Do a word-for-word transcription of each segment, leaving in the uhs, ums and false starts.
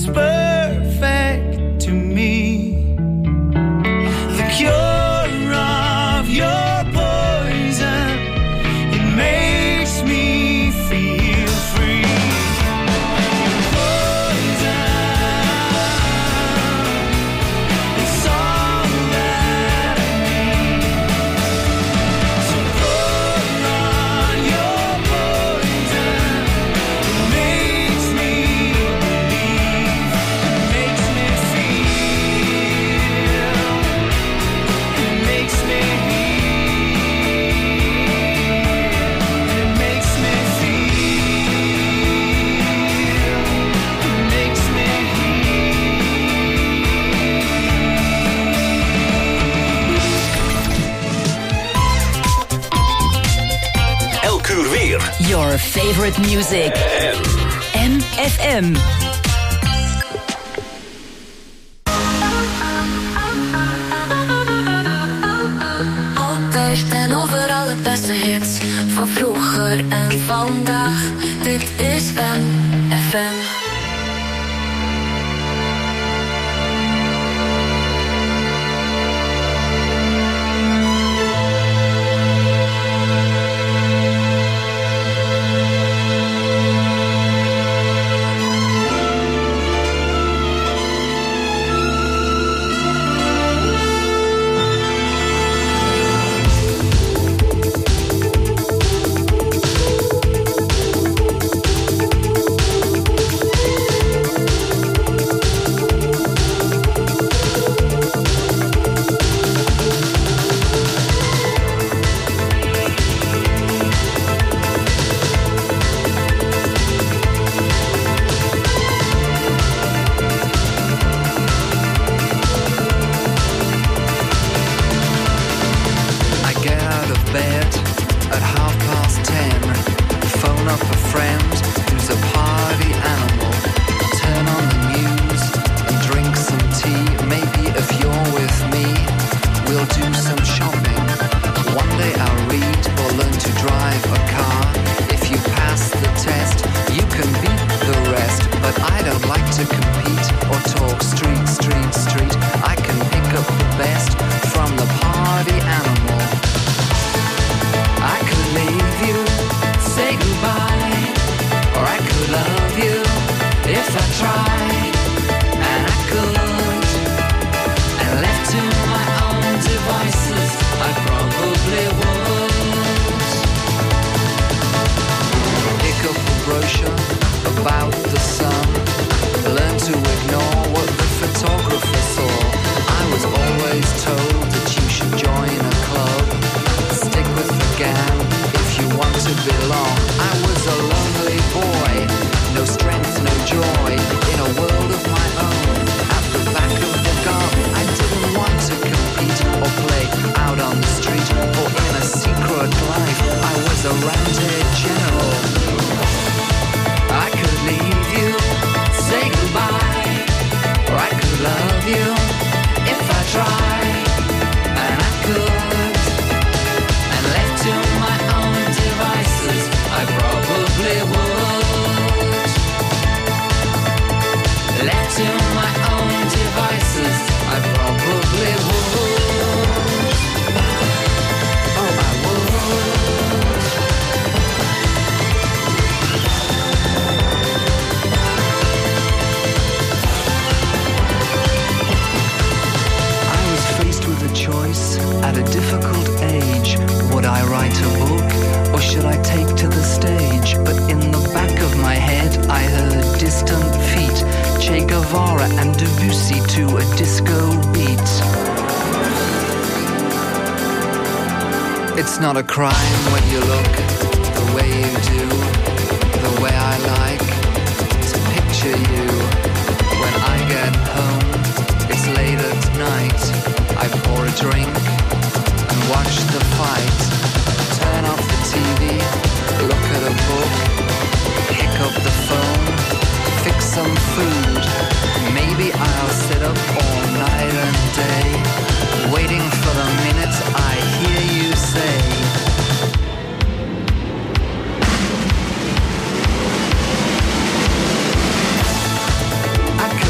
seems perfect to me. The cure of your poison, it makes me feel free. Your poison, it's all that I need. So pour on your poison, it makes me believe, it makes me feel, it makes me heal, it makes me feel, it makes me Elk uur weer. Your favorite music. M F M. Altijd en overal het beste hits van vroeger en vandaag. Dit is M F M. I get out of bed at half past ten, phone up a friend who's a party animal, turn on the news and drink some tea. Maybe if you're with me, we'll do some shopping. One day I'll read or learn to drive a car. If you pass the test, you can beat the rest, but I don't like to compete or talk street, street, street. I can pick up the best from the party animal. I could leave you, say goodbye, or I could love you if I tried, and I could. And left to my own devices, I probably would. Pick up a brochure about the sun, learn to ignore what the photographer saw. I was always told that you should join a club, stick with the gang if you want to belong. I was a lonely boy, no strength, no joy, in a world of my own, at the back of the garden. I didn't want to compete or play out on the street or in a secret life. I was a roundhead general. I could leave you, say goodbye, or I could love you if I tried, and I could. And left to my own devices, I probably would. Left to my own devices, I probably would. Oh, I would. I was faced with a choice at a difficult age. Would I write a book or should I take to the stage? But in the back of my head I heard distant feet, Che Guevara and Debussy to a disco beat. It's not a crime when you look the way you do, the way I like to picture you. When I get home, it's late at night, I pour a drink and watch the fight. Turn off the T V, look at a book, pick up the phone, fix some food. Maybe I'll sit up all night and day, waiting for the minute I hear you say, I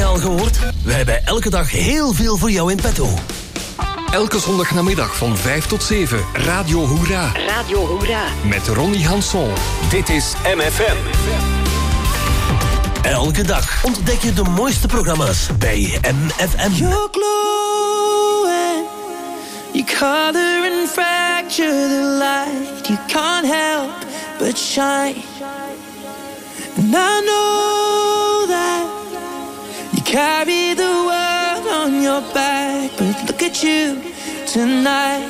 al gehoord? We hebben elke dag heel veel voor jou in petto. Elke zondagnamiddag van vijf tot zeven, Radio Hoera. Radio Hoera. Met Ronnie Hanson. Dit is M F M. Elke dag ontdek je de mooiste programma's bij M F M. You're glowing, you color and fracture the light. You can't help but shine. And I know that you carry the world on your back, but look at you tonight.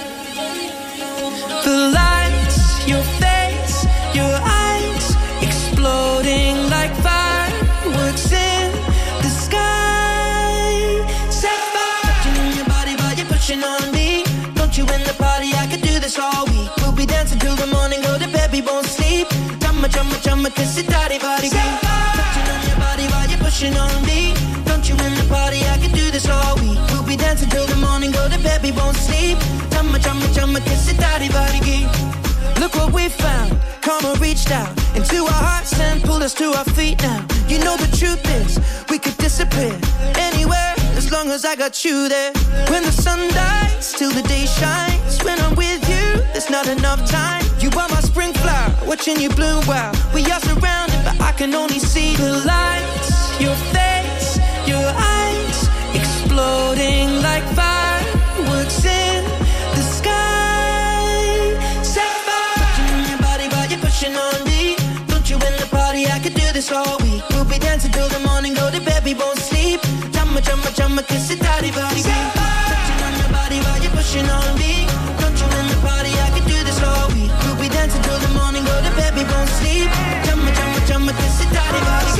The lights, your face, your eyes, exploding like fireworks in the sky. Set fire, touching on your body while you're pushing on me. Don't you in the party, I could do this all week. We'll be dancing till the morning, go to bed, we won't sleep. Chumma, chumma, chumma, kiss it, daddy, body, girl. Touching on your body while you're pushing on me. Don't you in the party, I could do this all week. We'll be dancing till the morning, go to bed, we won't sleep. Chumma, chumma, chumma, kiss it, daddy, body, girl. Look what we found. Karma reached out into our hearts and pulled us to our feet now. You know the truth is, we could disappear anywhere as long as I got you there. When the sun dies, till the day shines. When I'm with you, there's not enough time. You are my spring flower, watching you bloom wild. We are surrounded, but I can only see the lights. Your face, your eyes, exploding like fireworks in the sky. Set fire, touching on your body while you're pushing on me. Don't you in the party, I could do this all week. We'll be dancing till the morning, go to bed, we won't sleep. Chumma, chumma, chumma, kiss it, daddy, body. Touching on your body while you're pushing on me. Don't you in the party, I could do this all week. We'll be dancing till the morning, go to bed, we won't sleep. Chumma, chumma, chumma, kiss it, daddy, body.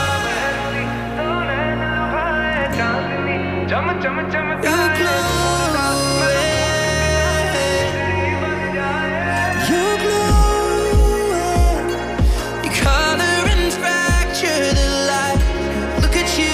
You're glowing, you're glowing. You color and fracture the light. Look at you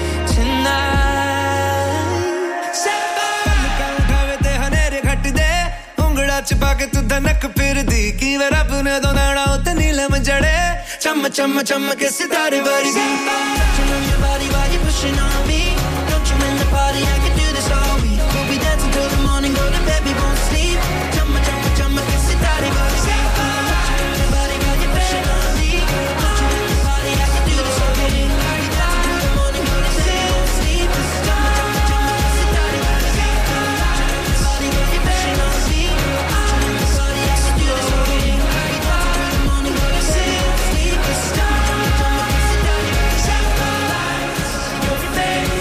tonight. Set fire. उठावे ते हनेरे घट दे उंगड़ा छिपा के तू धनक फिर दी की वे रब ने दो नाड़ा उते नीलम जड़े Chumma, chumma, chumma, kiss it, daddy, body. Touching on your body while you're pushing on me. Don't you in the party, I could do this all week. We'll be dancing till the morning, go to bed, we won't sleep. Chumma, chumma, chumma, kiss it, daddy, body. Touching on your body while you're pushing on me. Don't you in the party, I could do this all week. We'll be dancing till the morning, go to bed, we won't sleep. Chumma, chumma, chumma, kiss it, daddy, body. Touching on your body while you're pushing on me. Don't you in the party, I could do this all week. We'll be dancing till the morning, go to bed, we won't sleep. Chumma, chumma, chumma, kiss it, daddy, body. Your face.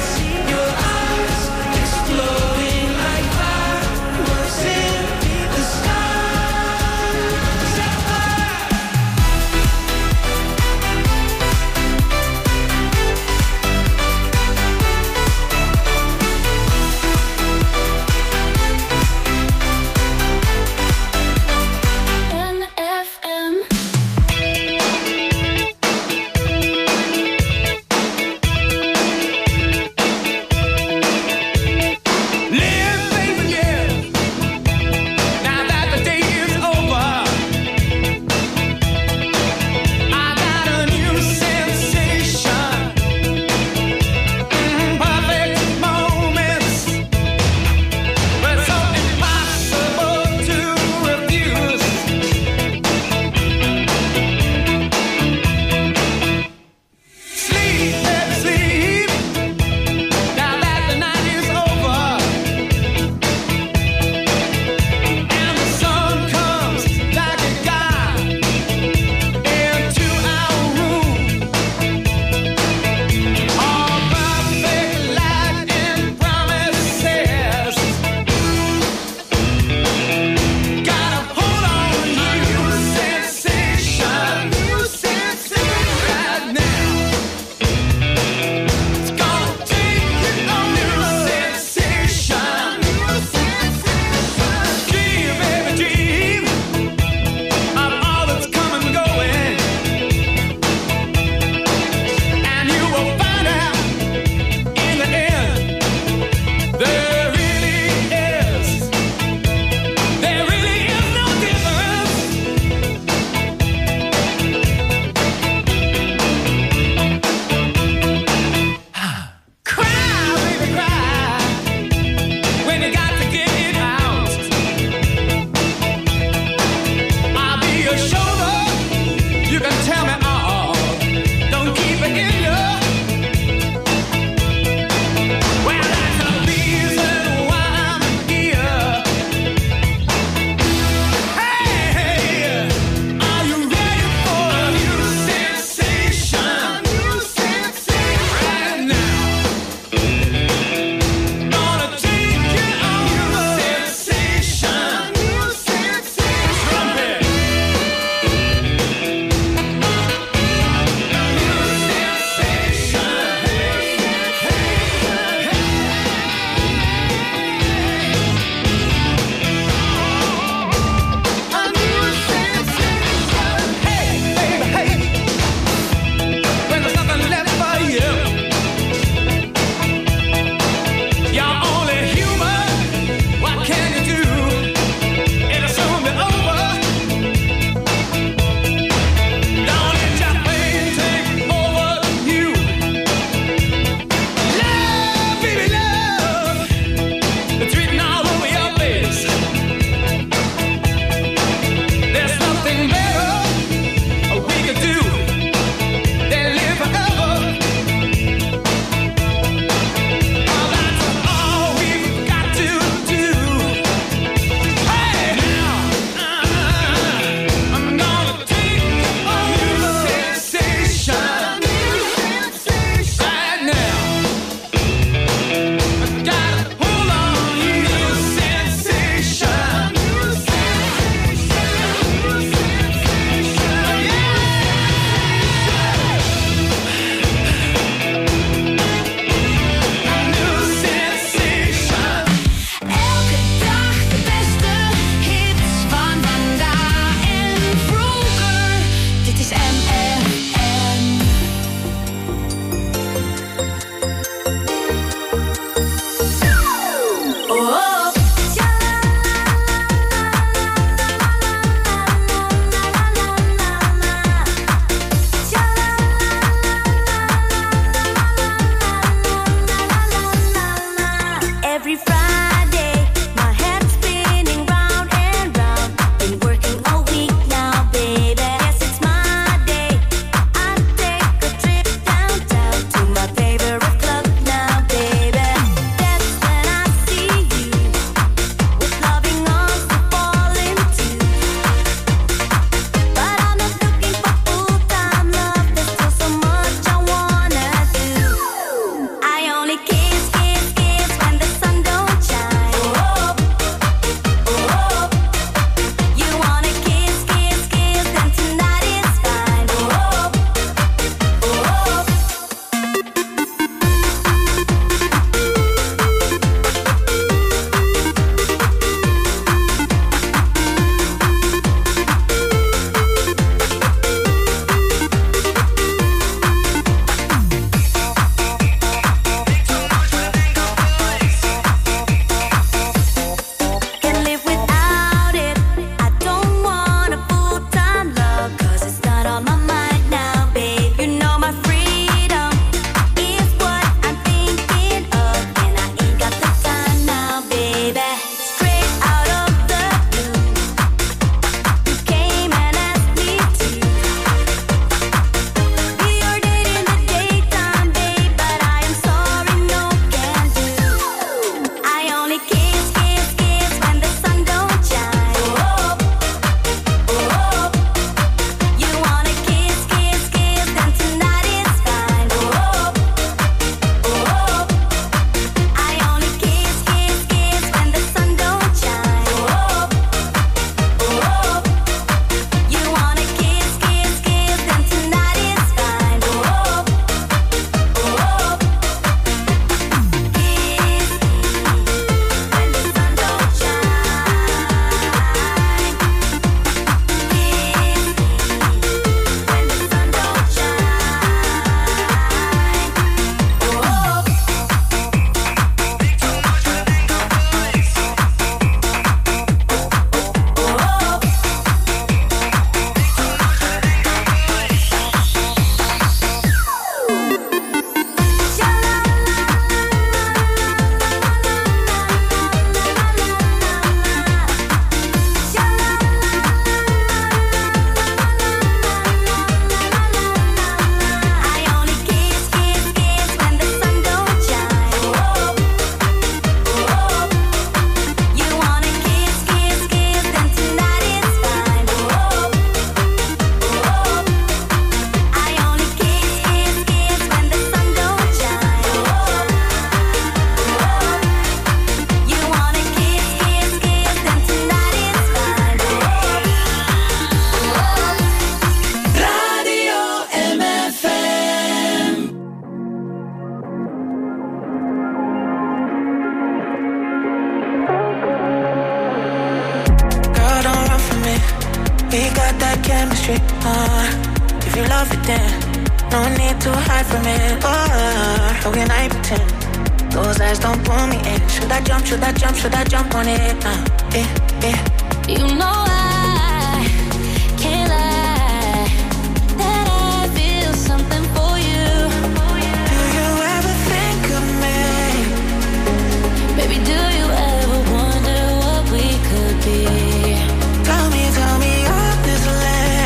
chemistry. Uh, if you love it, then no need to hide from it. Uh, how can I pretend? Those eyes don't pull me in. Should I jump? Should I jump? Should I jump on it? Uh, eh, eh. You know I can't lie that I feel something for you. Do you ever think of me? Baby, do you ever wonder what we could be? Tell me, tell me honestly.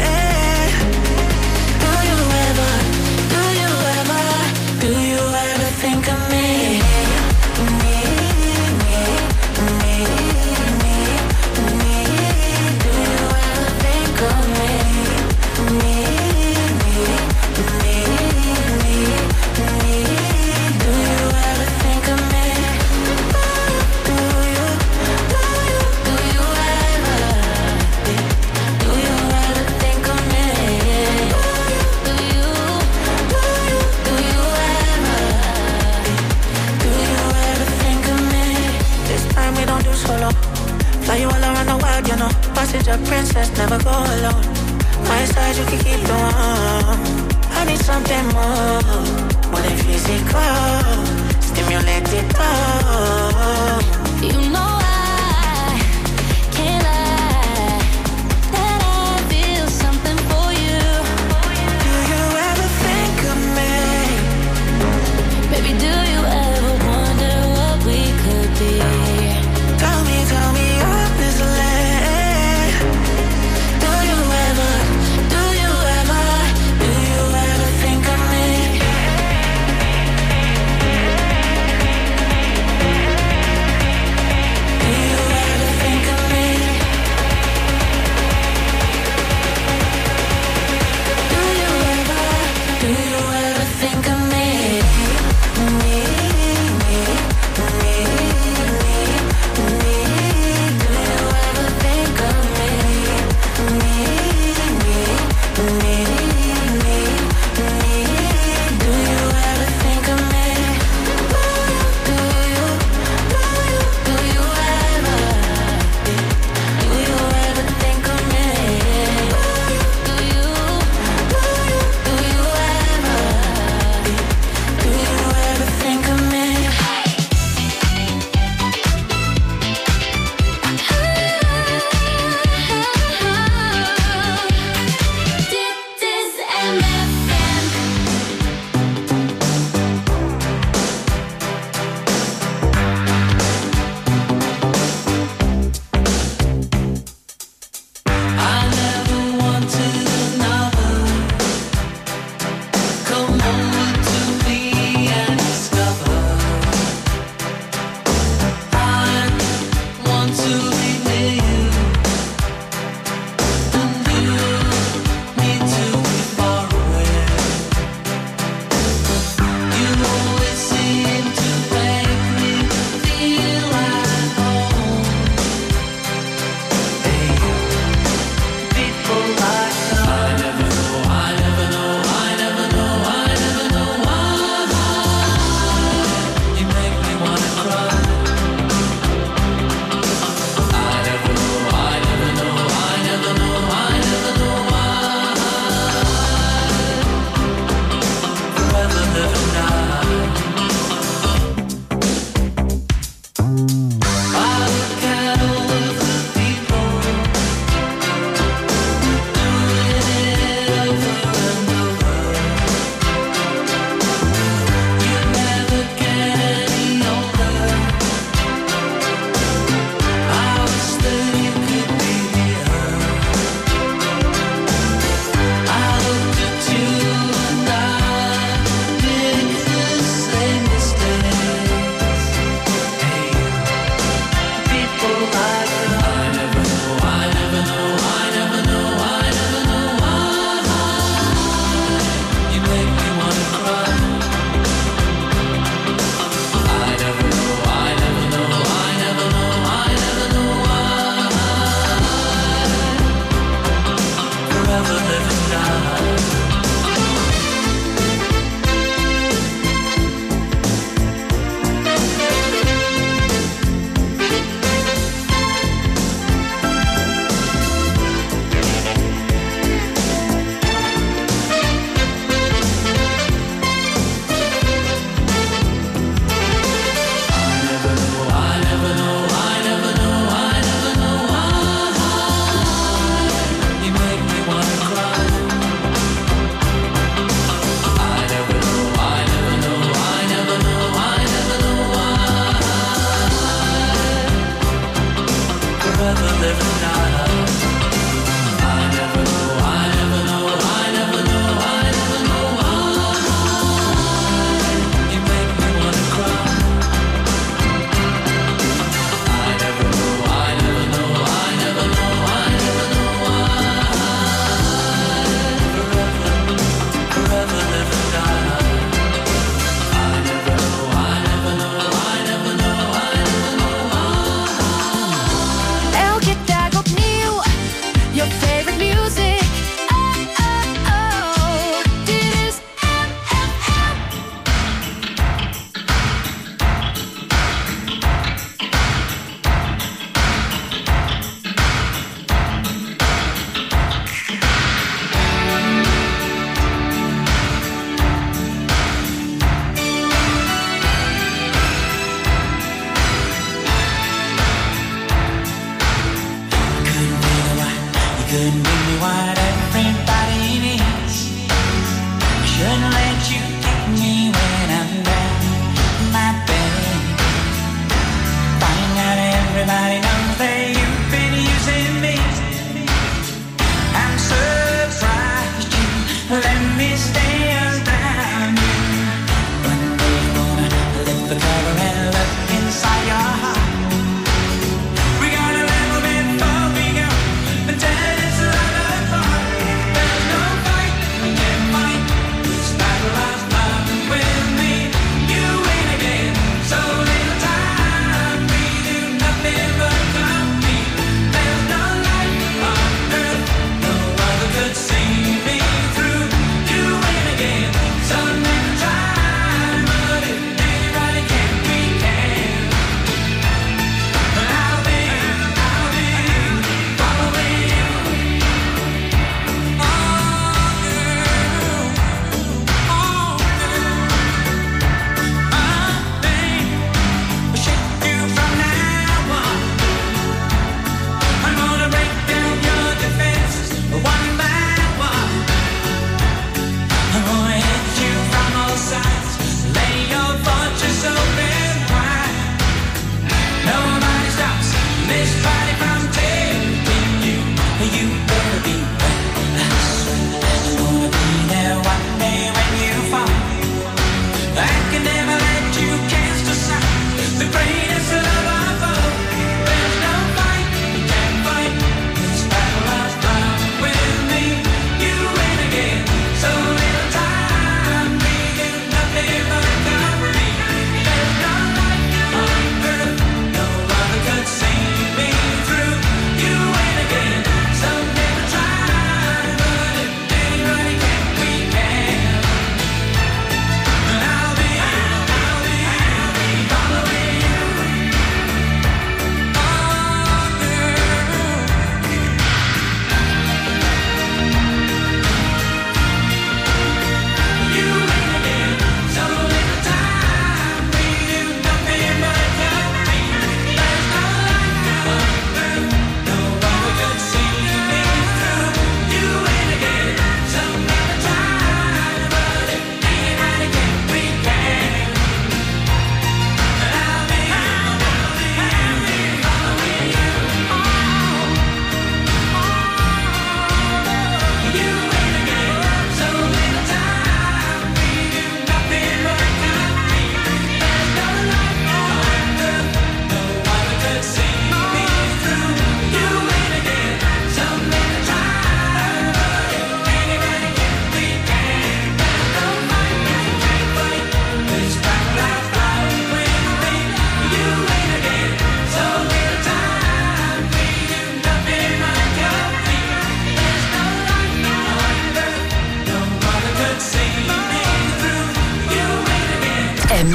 Do you ever, do you ever, do you ever think of me? Me, me, me, me, me. Do you ever think of me? Me, me, me, me, me. Do you ever think of me? Do you, do you, do you ever? Do you ever think of me? Do you, do you, do you ever? Do you ever think of me? This time we don't do solo. Fly you all around the world, you know. Passenger princess, never go alone. My side you can keep the warm. I need something more, more than physical. Stimulate it all. You know I can't lie that I feel something for you. Do you ever think of me? Baby, do you ever wonder what we could be? Tell me, tell me honestly. Do you ever, do you ever, do you ever think of me?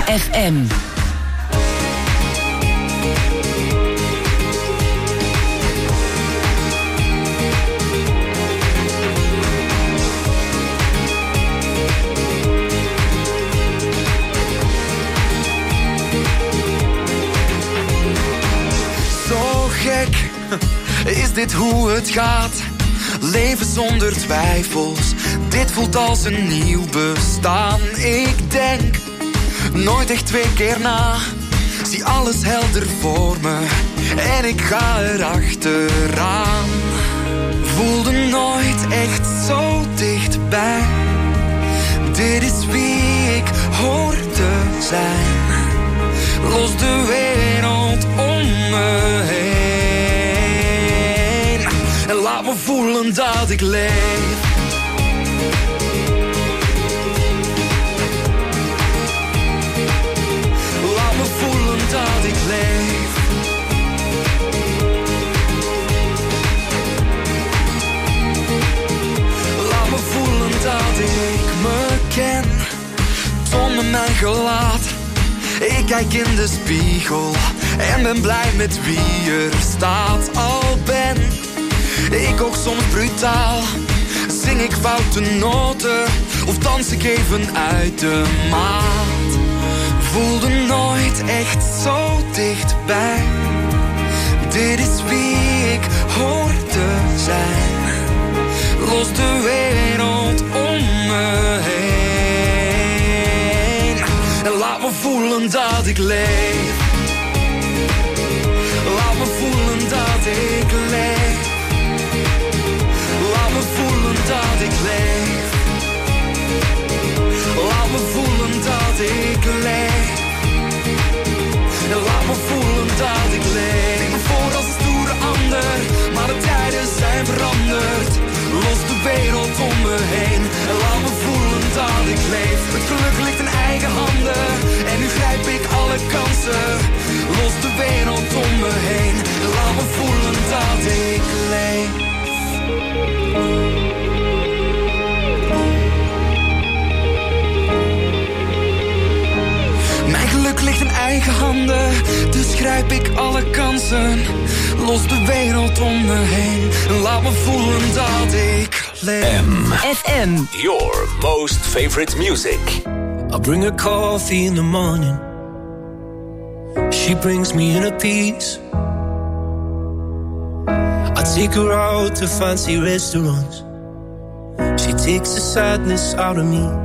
F M. Is dit hoe het gaat? Leven zonder twijfels. Dit voelt als een nieuw bestaan. Ik denk nooit echt twee keer na. Zie alles helder voor me en ik ga erachteraan. Voelde nooit echt zo dichtbij. Dit is wie ik hoor te zijn. Los de wereld om me heen. En laat me voelen dat ik leef. Laat me voelen dat ik leef. Laat me voelen dat ik me ken. Toon me mijn gelaat. Ik kijk in de spiegel en ben blij met wie er staat. Al ben ik ook soms brutaal, zing ik foute noten of dans ik even uit de maat. Voelde nooit echt zo dichtbij. Dit is wie ik hoor te zijn. Los de wereld om me heen. En laat me voelen dat ik leef. Laat me voelen dat ik leef. Laat me voelen dat ik leef. Laat me voelen dat ik leef. En laat me voelen dat ik leef. Ik me voor als een stoere ander, maar de tijden zijn veranderd. Los de wereld om me heen. En laat me voelen dat ik leef. Het geluk ligt in eigen handen. En nu grijp ik alle kansen. Los de wereld om me heen. En laat me voelen dat ik leef. Mijn geluk ligt in eigen handen, dus grijp ik alle kansen. Los de wereld om me heen en laat me voelen dat ik leef. M. F M. Your most favorite music. I bring her coffee in the morning. She brings me in a piece. I take her out to fancy restaurants. She takes the sadness out of me.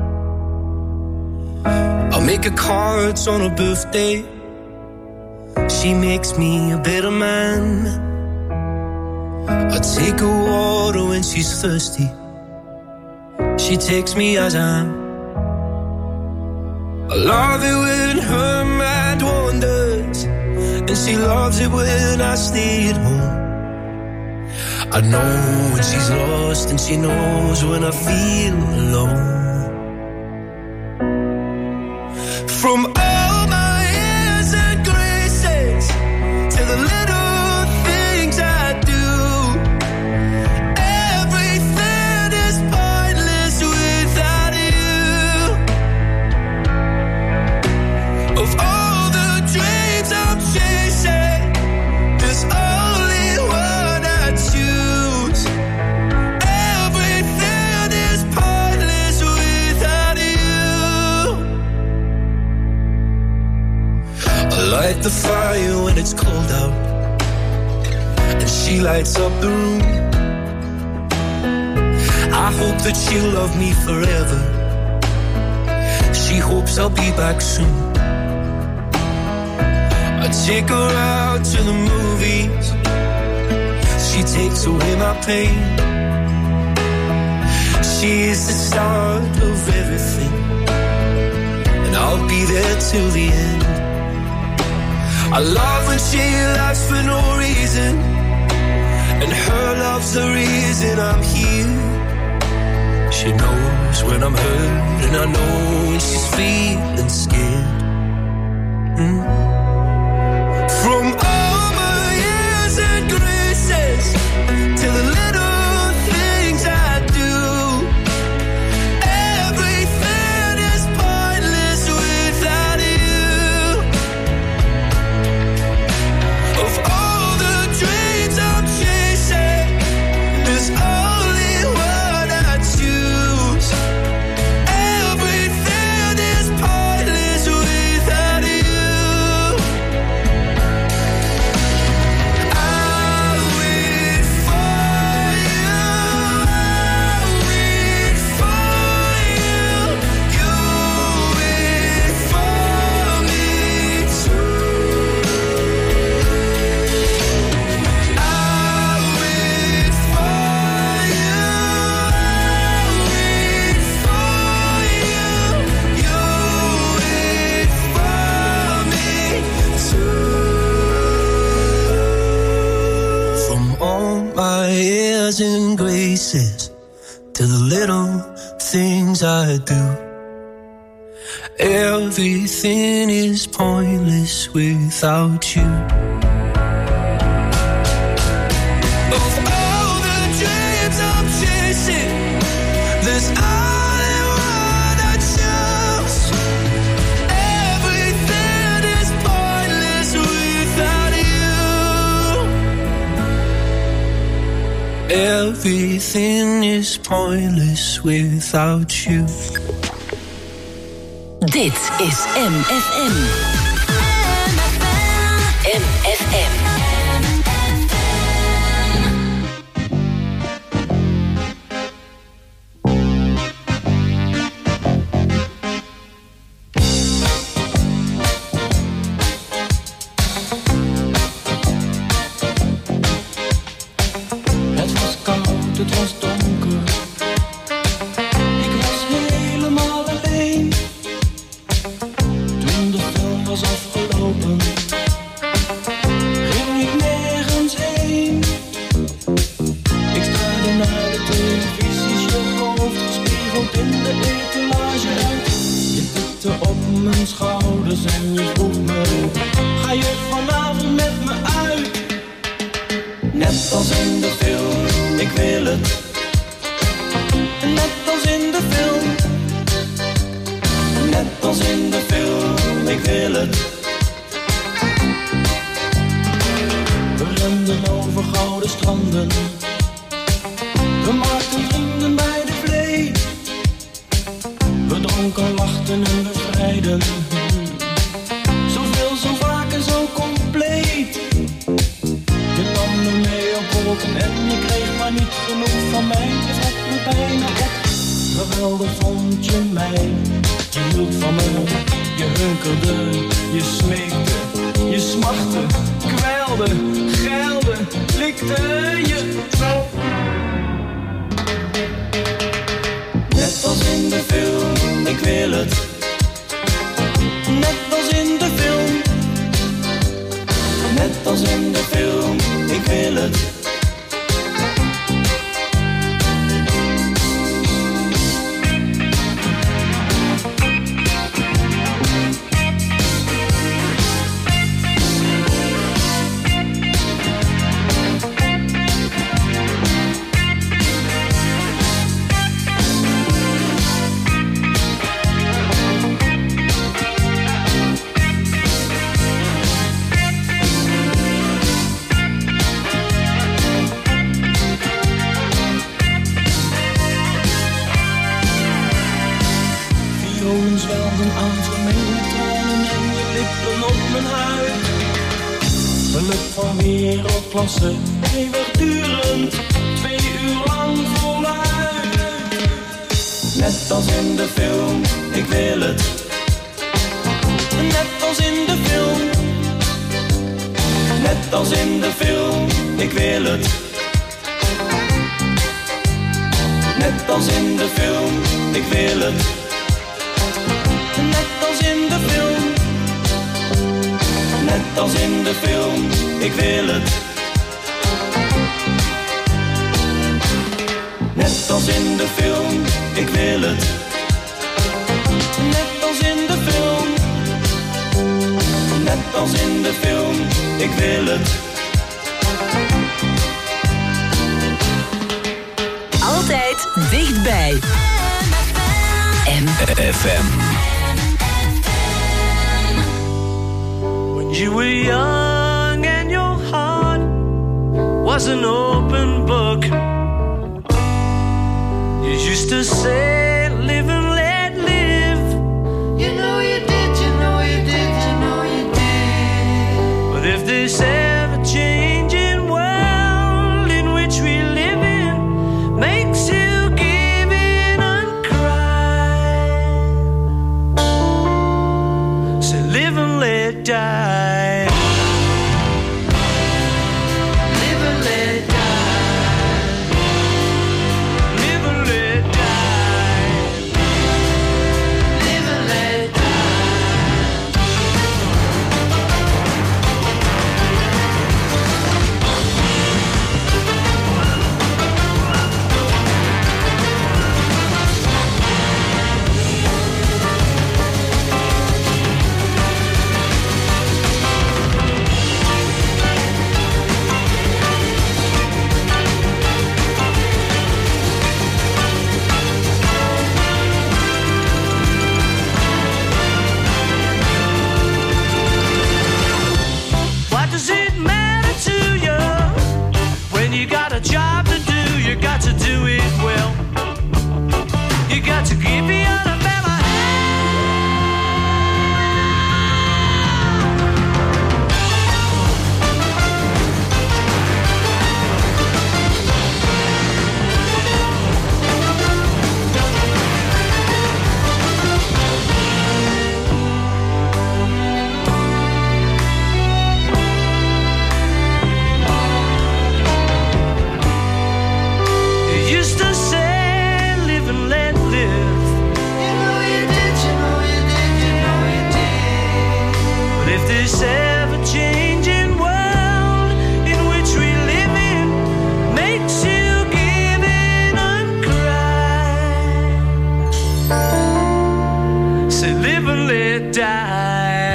I'll make her cards on her birthday. She makes me a better man. I take her water when she's thirsty. She takes me as I am. I love it when her mind wanders, and she loves it when I stay at home. I know when she's lost, and she knows when I feel alone. From all my airs and graces to the little things I do, everything is pointless without you. Of all the dreams I'm chasing, there's only one I choose. Everything is pointless without you. I light the fire when it's cold out, and she lights up the room. I hope that she'll love me forever. She hopes I'll be back soon. I take her out to the movies. She takes away my pain. She is the start of everything, and I'll be there till the end. I love when she laughs for no reason, and her love's the reason I'm here. She knows when I'm hurt, and I know when she's feeling scared. Mm. From all my years and graces to the little things I do, everything is pointless without you. airs and graces to the little things I do. Everything is pointless without you. Of all the dreams I'm chasing, there's only one I choose. Everything is pointless without you. Everything is pointless without you. Dit is M F M. M F M. Het was koud, het was donker. Ik was helemaal alleen. Toen de film was afgelopen, ging ik nergens heen. Ik staarde naar de televisie, je hoofd gespiegeld in de etalage uit. Je tikte op mijn schouders en je vroeg me, ga je vanavond met me uit? Net als in de film, ik wil het. Net als in de film. Net als in de film, ik wil het. We renden over gouden stranden. We maakten vrienden bij de vlee. We dronken, lachten en bevrijden. Zoveel, zo vaak en zo compleet. Je nam me mee op wolken en je kreeg maar niet genoeg van mij. Het had me bijna op. Geweldig vond je mij. Je hield van me, je hunkerde, je smeekte, je smachtte, kwijlde, geilde, likte je zo. Net als in de film, ik wil het. Net als in de film. Net als in de film, ik wil het. Wereldklasse, eeuwigdurend, twee uur lang voluit. Net als in de film, ik wil het. Net als in de film. Net als in de film, ik wil het. Net als in de film, ik wil het. Net als in de film. Net als in de film, ik wil het. Net als in de film, ik wil het. Net als in de film. Net als in de film, ik wil het. Altijd dichtbij. M F M. When you were young and your heart was an open book, you used to say, live and let live. You know you did, you know you did, you know you did. But if this ever-changing world in which we live in makes you give in and cry, say live and let die. this ever-changing world in which we live in makes you give in and cry. Say live and let die.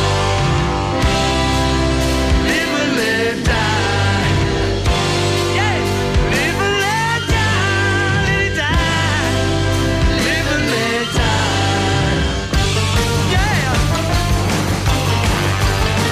Live and let die. Yeah. Live and let die. Let it die. Live and let die. Yeah.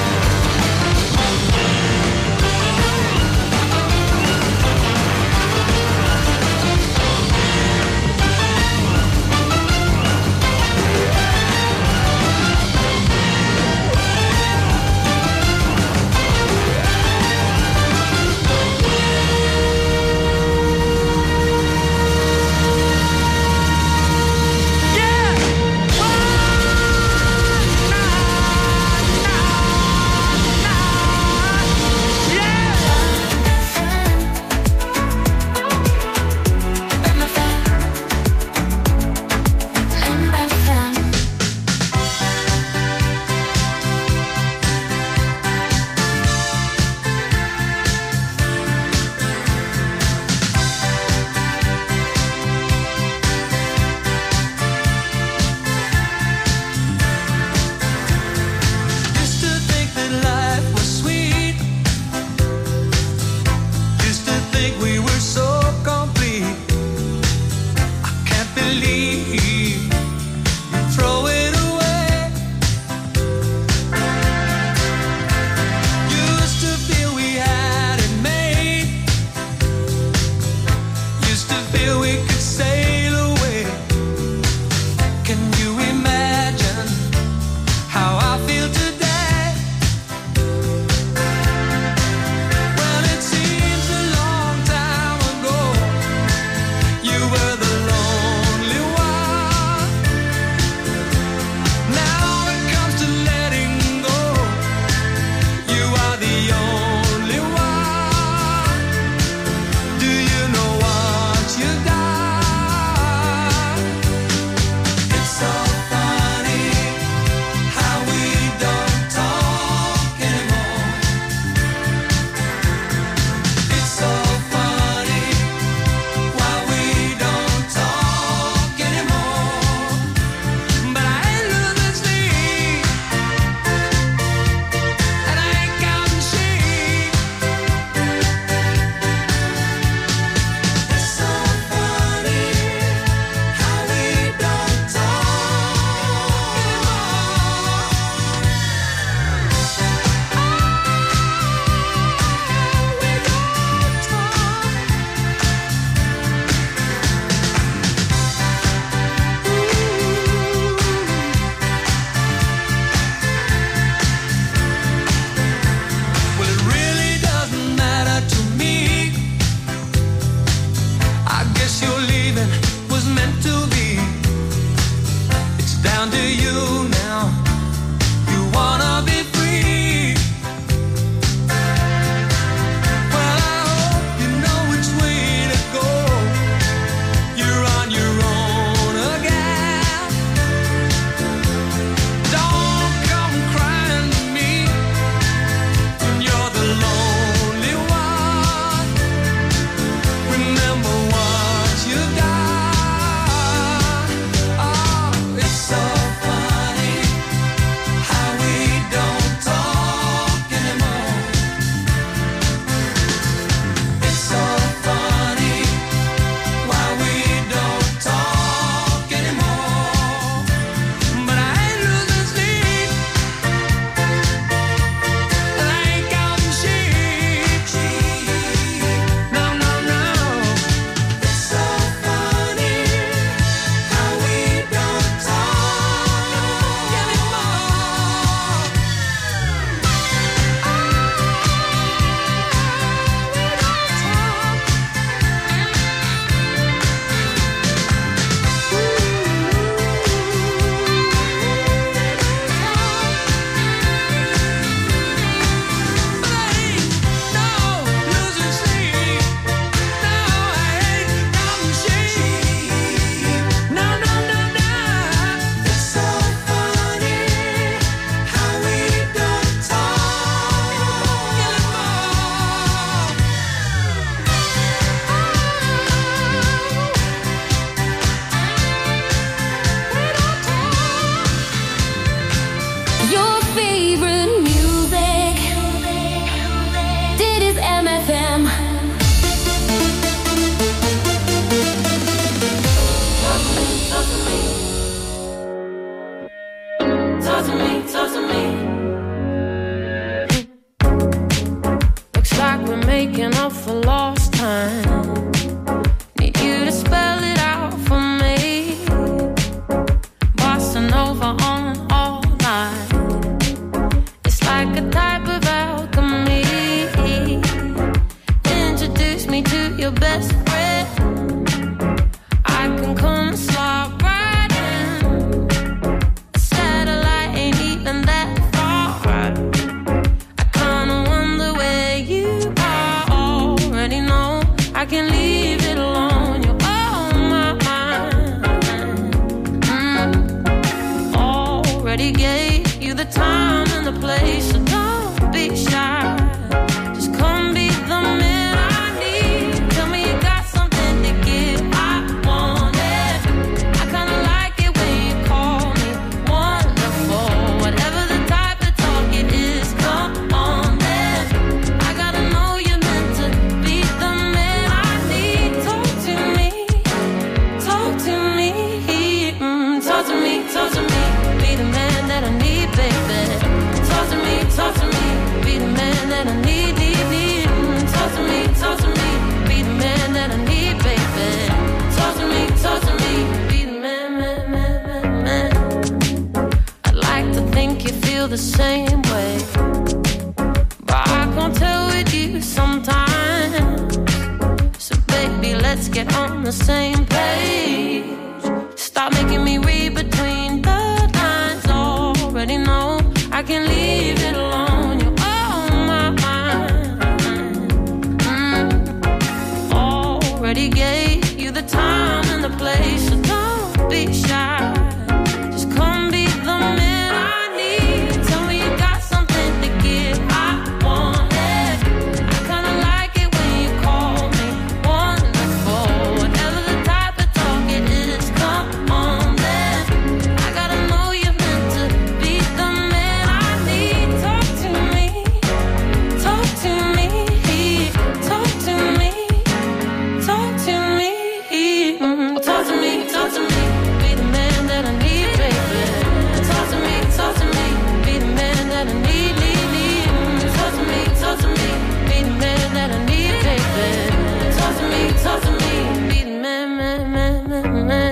way. But I can't tell with you sometimes. So baby, let's get on the same page. Stop making me read between the lines. Already know I can leave it alone. You're on my mind. mm. Already gave you the time and the place, so don't be shy. Just come be the man I need. Tell me you got something to give. I want it. I kinda like it when you call me wonderful. Whatever the type of talk it is, come on then. I gotta know you're meant to be the man I need. Talk to me, talk to me, talk to me, talk to me, mm, talk to me, talk to me. Be the man that I need, baby. Talk to me, talk to me. Be the man that I need, need, need. Mm, talk to me, talk to me. Be the man that I need, baby. Talk to me, talk to me. Be the man, man, man, man, man.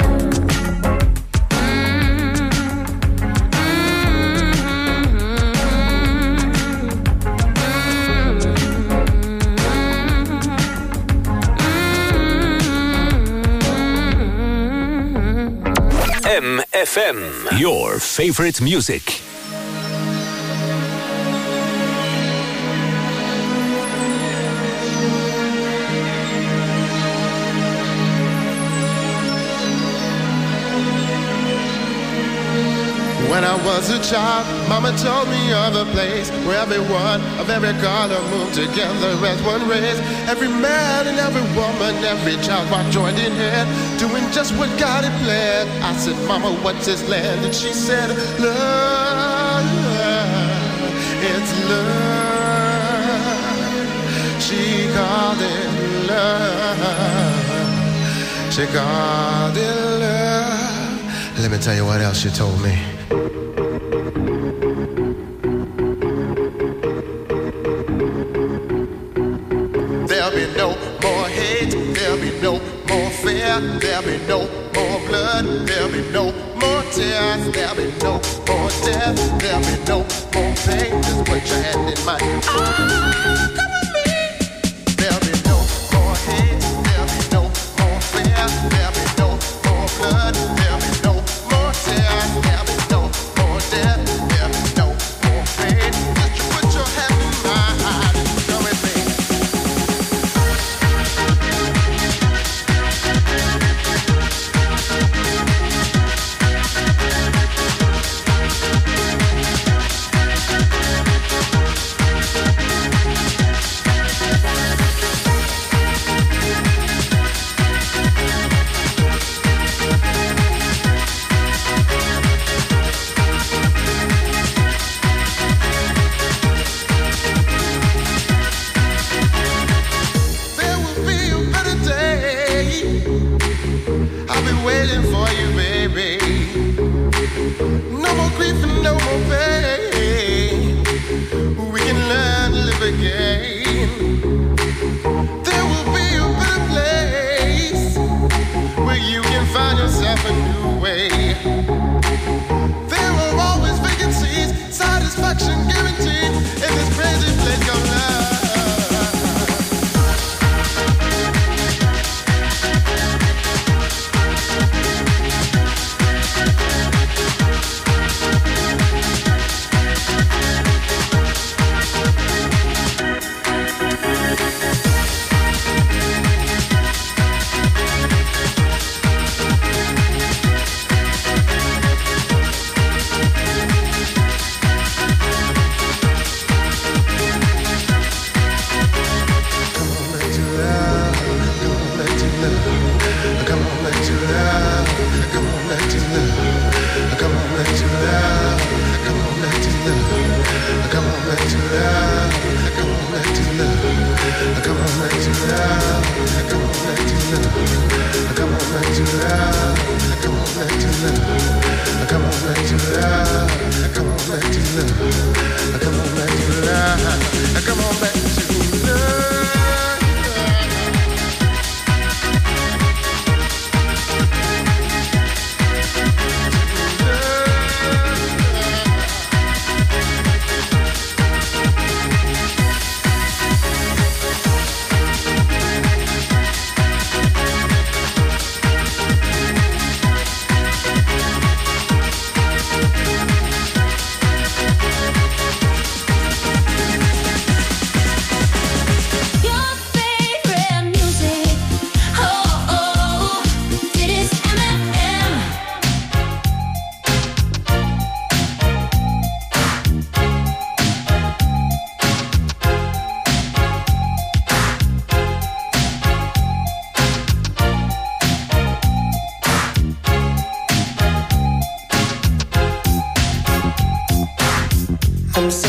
M F M, your favorite music. When I was a child, Mama told me of a place where everyone of every color moved together as one race. Every man and every woman, every child walked joined in hand, doing just what God had planned. I said, Mama, what's this land? And she said, love, it's love. She called it love. She called it love. Let me tell you what else she told me. There'll be no more hate, there'll be no more fear, there'll be no more blood, there'll be no more tears, there'll be no more death, there'll be no more pain. Just put your hand in mine. Ah, come with me. There'll be no more hate, there'll be no more fear, there'll be no more blood, there'll be no more tears, there'll be no more death, there'll be no more pain. Just put your hand in mine. Come with me.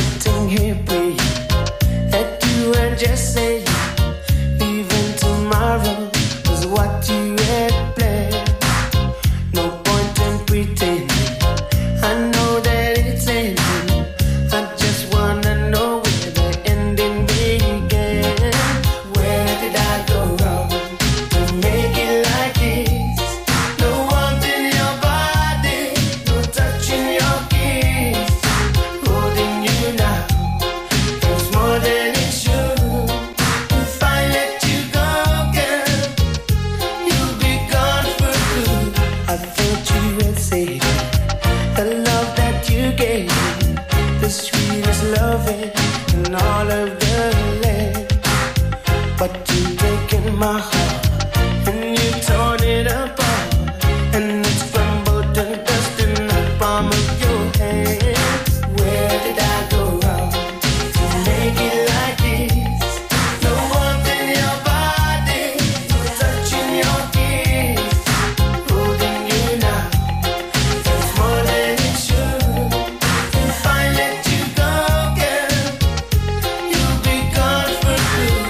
sitting here praying that you were just saying, even tomorrow was what you had planned. No point in pretending, I know that it's ending. I just wanna know where the ending began. Where did I go wrong to make it like this? No warmth in your body, no touch in your kiss. Holding you now feels more than it should. If I let you go, girl, you'll be gone for good. I thought you had said the love that you gave me, the sweetest loving in all of the land. But you've taken my heart and you torn it apart, and it's crumbled to dust in the palm of your hand. Where did I go wrong to make it like this? No warmth in your body, no touch in your kiss. Holding you now feels more than it should. If I let you go, girl, you'll be gone for good.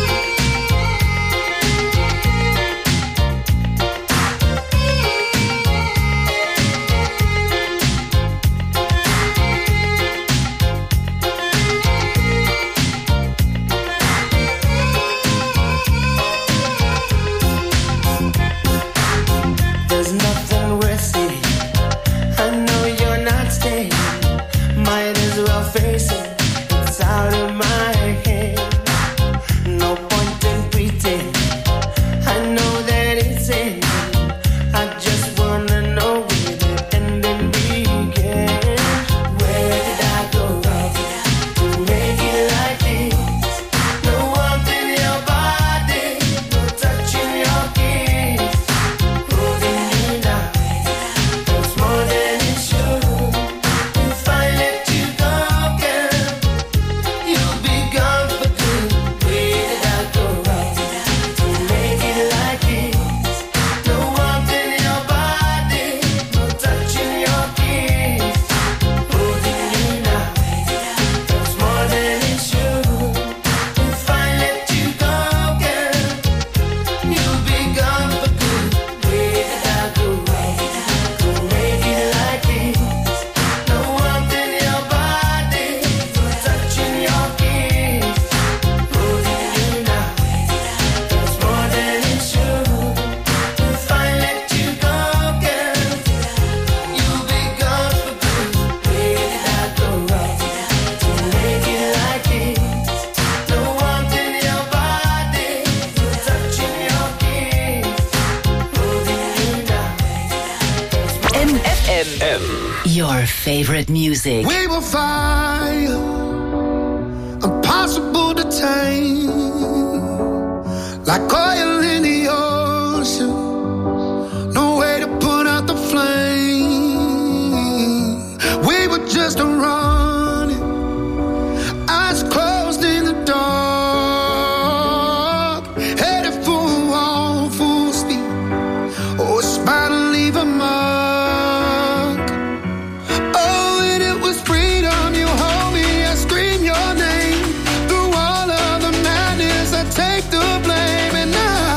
There's nothing worth saying. I know you're not staying. Might as well face it. It's out of my hand. No point in pretending. I know that it's ending. I just wanna know where the ending began. Where did I go wrong to make it like this? No warmth in your body, no touch in your kiss. Holding you now feels more than it should. If I let you go, girl, you'll be gone for good. Where did I go wrong to make it like this? No warmth in your body, no touch in your kiss. Holding you now feels more than it should. If I let you go, girl, you'll be gone for good. Where did I go wrong to make it like this? No warmth in your body, no touch in your kiss. Holding you now feels more than it should. If I let you go, girl, you'll be gone for good. Where did I go wrong to make it like this? No warmth in your body, no touch in your kiss. Holding you now M F M. Your favorite music. We will fire, impossible to tame, like oil in the ocean. No way to put out the flame. We were just running, eyes closed in the dark, headed for a wall full speed. Oh, it's bound to leave a mark. Oh, and it was freedom. You hold me, I scream your name. Through all of the madness, I take the blame. And I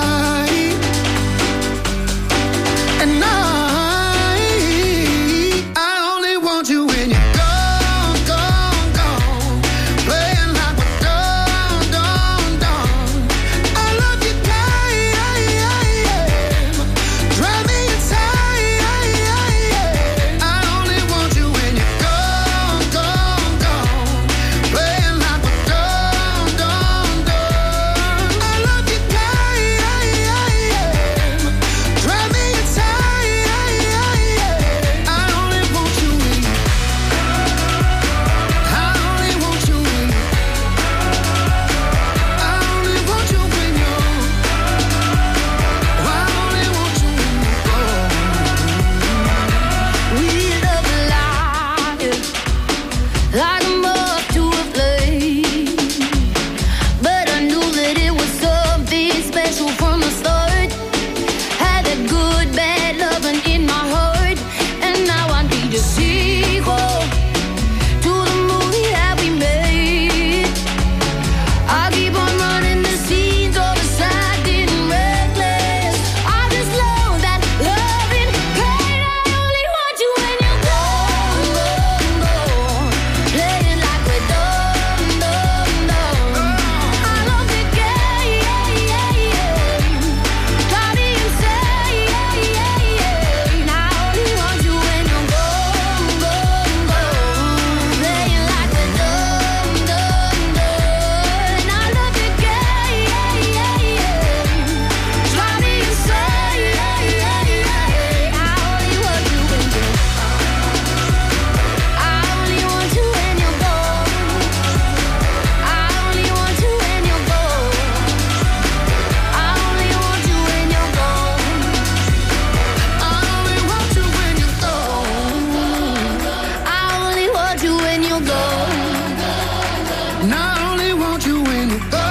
And I only want you when you go.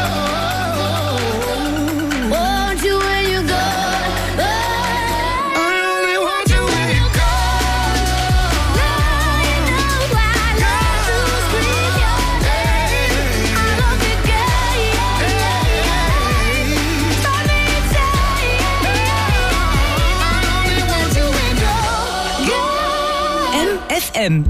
Want you when you go. I only want you when you go. Now you know I love to scream your name. I love you, girl, yeah, yeah, yeah. Let me tell you, I only want you when you go. M F M.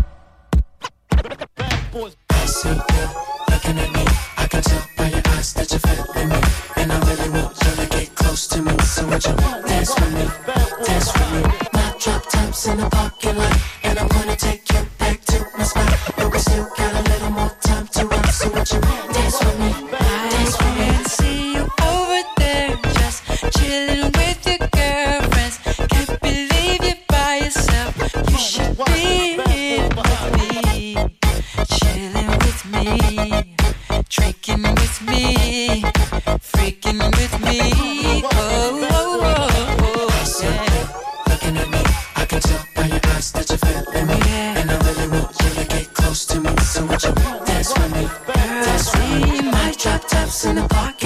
Looking at me, I can tell by your eyes that you're feeling me, and I really want you to get close to me. So would you dance with me, dance with me? My drop tops in the parking lot, and I'm gonna take you back to my spot. But we still got a little more time to rock. So would you dance with me, dance with me? I see you over there, just chilling with your girlfriends. Can't believe you're by yourself. You should be here with me, chilling with me, drinking with me, freaking with me. Oh, oh, oh, oh, yeah. Looking at me, I can tell by your eyes that you're feeling me, and I really want you to get close to me. So would you dance with me, dance with me? My drop tops in the park.